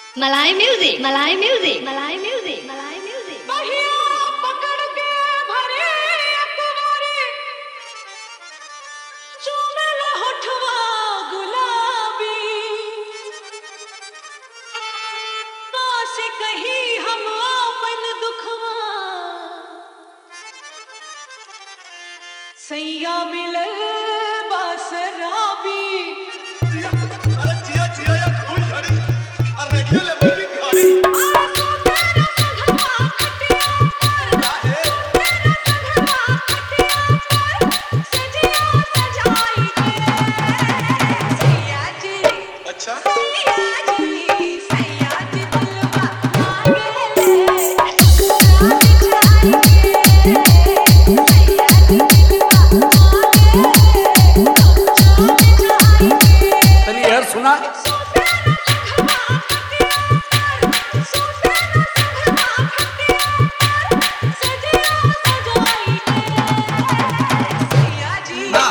Malay music, Malay music, Malay music, Malay music. बहिया पकड़ के भरे अकबारी, चूमेला होठवा गुलाबी, पास कहीं हम अपन दुखवा, सैया मिलल बासराबी। अरे जिया जिया या फूल झड़ी अरे रेडियो लेवल की गाड़ी अच्छा तनी यार सुना ना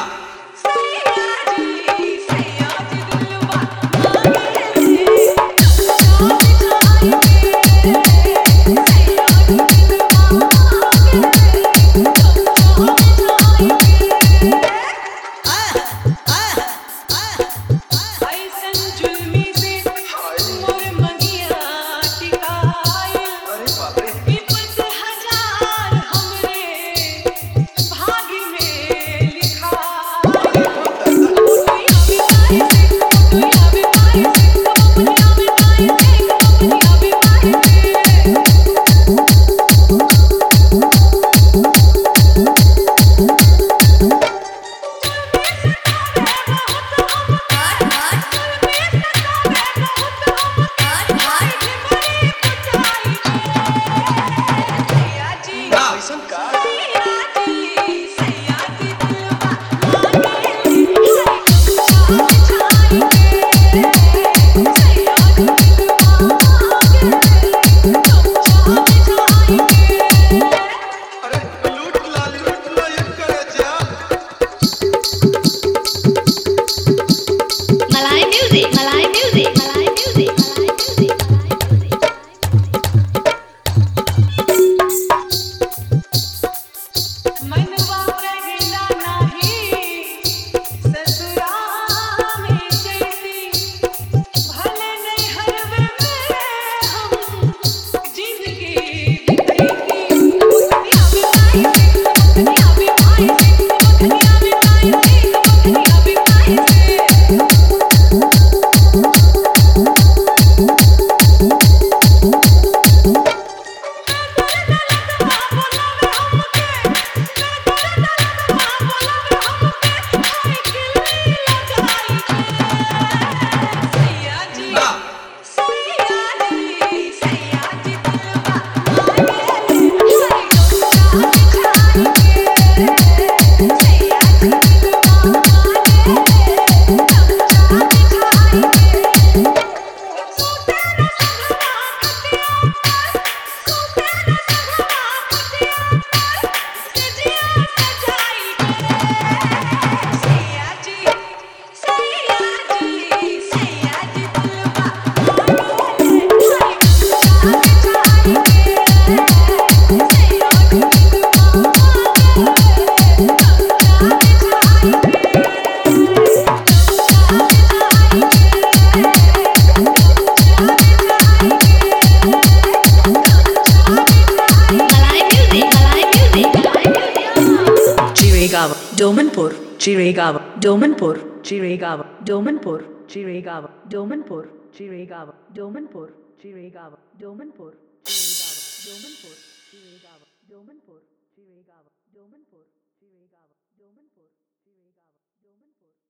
अरे बाप रे ना ऐसन का अरे लूट ला ये करे जा Malay music, Malay music, Malay music, Malay music, Malay music. मनवा रहला नाही ससुरा में जैसी भले नहीं हरवे में हम जिंदगी बिताई दुनिया में पाई दुनिया में पाई ना Malay music, Malay music, Malay music. Chiregaon, Domanpur, Chiregaon, Domanpur, Chiregaon, Domanpur, Chiregaon, Domanpur, Chiregaon, Domanpur, Chiregaon, Domanpur, Chiregaon, Domanpur, Chiregaon, Domanpur, Chiregaon, Domanpur, Chiregaon, Domanpur, Chiregaon, Domanpur.